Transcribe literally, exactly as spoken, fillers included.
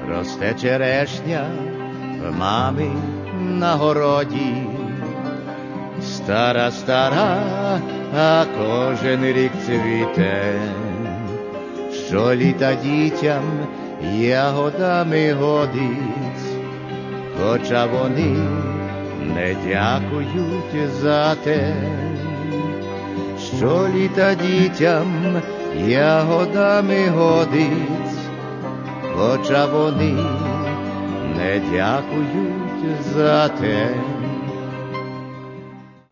росте черешня в мами на городі. Стара, стара, а кожен рік цвіте, що літа дітям ягодами годить, хоча вони не дякують за те, що літа дітям ягодами годить, хоча вони не дякують за те.